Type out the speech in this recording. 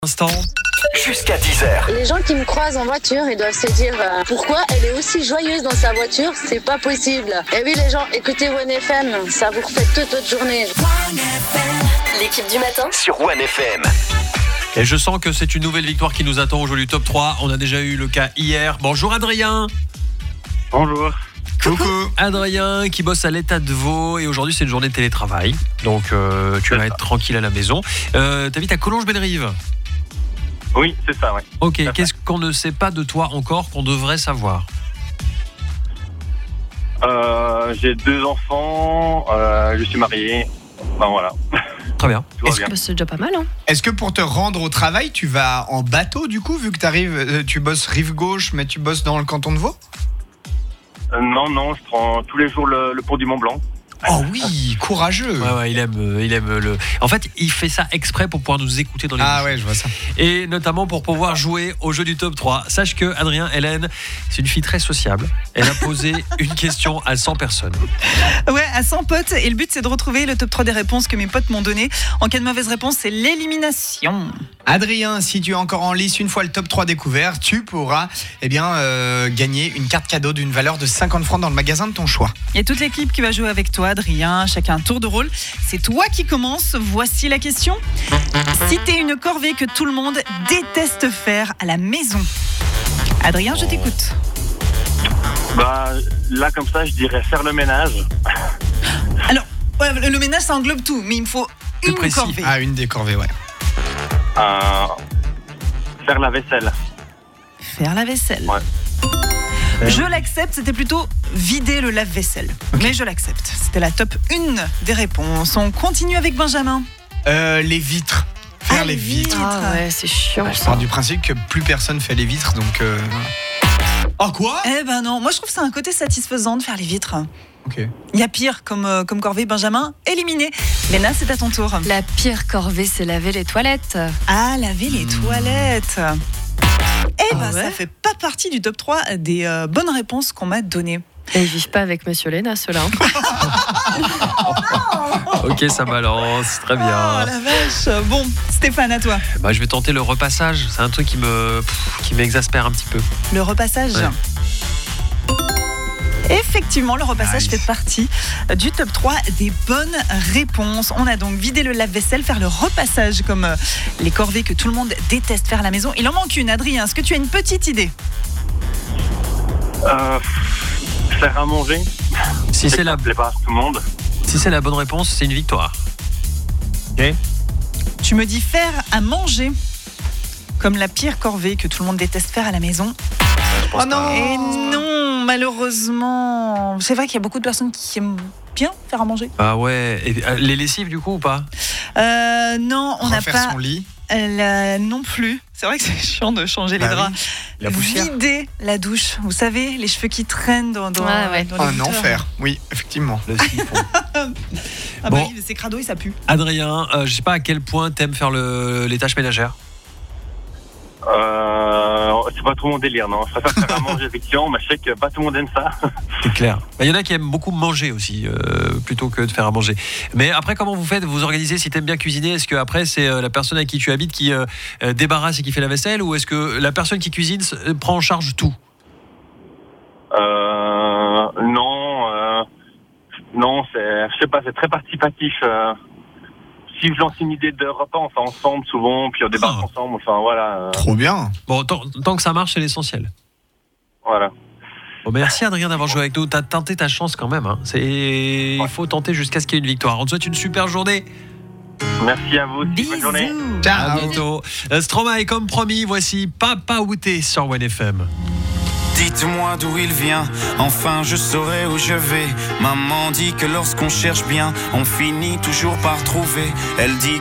Instant. Jusqu'à 10h. Les gens qui me croisent en voiture, ils doivent se dire pourquoi elle est aussi joyeuse dans sa voiture, c'est pas possible. Et oui les gens, écoutez One FM, ça vous refait toute votre journée. L'équipe du matin Sur One FM. Et je sens que c'est une nouvelle victoire qui nous attend aujourd'hui top 3. On a déjà eu le cas hier. Bonjour Adrien. Bonjour. Coucou. Adrien qui bosse à l'État de Vaud et aujourd'hui c'est une journée de télétravail. Donc tu vas être tranquille à la maison. T'habites à Collonges-Bellerive. Oui, c'est ça, ouais. Ok, qu'est-ce qu'on ne sait pas de toi encore qu'on devrait savoir ? J'ai 2 enfants, je suis marié, ben voilà. Très bien. Tout va bien. C'est déjà pas mal, hein. Est-ce que pour te rendre au travail, tu vas en bateau du coup, vu que tu bosses rive gauche, mais tu bosses dans le canton de Vaud ? Non, je prends tous les jours le pont du Mont Blanc. Oh oui, courageux. Ouais, il aime le. En fait, il fait ça exprès pour pouvoir nous écouter dans les. Ah ouais, je vois ça. Et notamment pour pouvoir jouer au jeu du top 3. Sache que Adrien, Hélène, c'est une fille très sociable. Elle a posé une question à 100 personnes. Ouais, à 100 potes. Et le but, c'est de retrouver le top 3 des réponses que mes potes m'ont donné. En cas de mauvaise réponse, c'est l'élimination. Adrien, si tu es encore en lice une fois le top 3 découvert, tu pourras gagner une carte cadeau d'une valeur de 50 francs dans le magasin de ton choix. Il y a toute l'équipe qui va jouer avec toi, Adrien. Chacun un tour de rôle. C'est toi qui commence. Voici la question. Citez une corvée que tout le monde déteste faire à la maison. Adrien, je t'écoute. Bah, là, comme ça, je dirais faire le ménage. Alors, ouais, le ménage, ça englobe tout. Mais il me faut une Précis. corvée. Ah, une des corvées, ouais. Faire la vaisselle. Faire la vaisselle. Ouais. Je l'accepte, c'était plutôt vider le lave-vaisselle. Okay. Mais je l'accepte. C'était la top 1 des réponses. On continue avec Benjamin. Les vitres. Faire les vitres. Ah ouais, c'est chiant. Je pars du principe que plus personne fait les vitres, donc... Oh quoi ? Eh ben non, moi je trouve ça un côté satisfaisant de faire les vitres. Ok. Il y a pire comme corvée, Benjamin. Éliminé. Léna, c'est à ton tour. La pire corvée, c'est laver les toilettes. Ah, laver les toilettes. Eh ben, ouais. Ça fait pas partie du top 3 des bonnes réponses qu'on m'a données. Et ils vivent pas avec Monsieur Léna, ceux-là. Ok, ça balance. Très bien. Oh la vache. Bon, Stéphane, à toi. Bah, je vais tenter le repassage. C'est un truc qui m'exaspère un petit peu. Le repassage. Ouais. Effectivement, le repassage Nice. fait partie du top 3 des bonnes réponses. On a donc vidé le lave-vaisselle, faire le repassage comme les corvées que tout le monde déteste faire à la maison. Il en manque une, Adrien. Est-ce que tu as une petite idée ? Faire à manger. Si c'est Ça plaît pas à tout le monde. Si c'est la bonne réponse, c'est une victoire. Ok. Tu me dis faire à manger comme la pire corvée que tout le monde déteste faire à la maison. Oh non. Et non, malheureusement. C'est vrai qu'il y a beaucoup de personnes qui aiment bien faire à manger. Ah ouais. Et, les lessives du coup ou pas ? Non, on n'a Refaire pas. son lit. Non plus. C'est vrai que c'est chiant de changer les Bah draps. oui. La poussière. Vider la douche. Vous savez, les cheveux qui traînent dans Ah ouais. dans les Un bouteurs. enfer. Oui, effectivement. Le siphon. Ah bah Bon. oui, c'est crado et ça pue. Adrien, je sais pas à quel point t'aimes faire les tâches ménagères. C'est pas trop mon délire, non. Je préfère faire à manger, effectivement, mais je sais que pas tout le monde aime ça. C'est clair. Il y en a qui aiment beaucoup manger aussi, plutôt que de faire à manger. Mais après, comment vous faites ? Vous organisez si t'aimes bien cuisiner ? Est-ce que après c'est la personne avec qui tu habites qui débarrasse et qui fait la vaisselle, ou est-ce que la personne qui cuisine prend en charge tout ? Non, je sais pas, c'est très participatif. Si je lance une idée de repas, on fait ensemble souvent, puis on débarque ensemble, enfin voilà. Trop bien. Bon, tant que ça marche, c'est l'essentiel. Voilà. Bon, merci Adrien d'avoir joué avec nous. T'as tenté ta chance quand même. Hein. Il faut tenter jusqu'à ce qu'il y ait une victoire. On te souhaite une super journée. Merci à vous, Bisous. bonne journée. À Ciao. bientôt. Stromae, comme promis, voici Papa Outé sur One FM. Dites-moi d'où il vient, enfin je saurai où je vais. Maman dit que lorsqu'on cherche bien, on finit toujours par trouver. Elle dit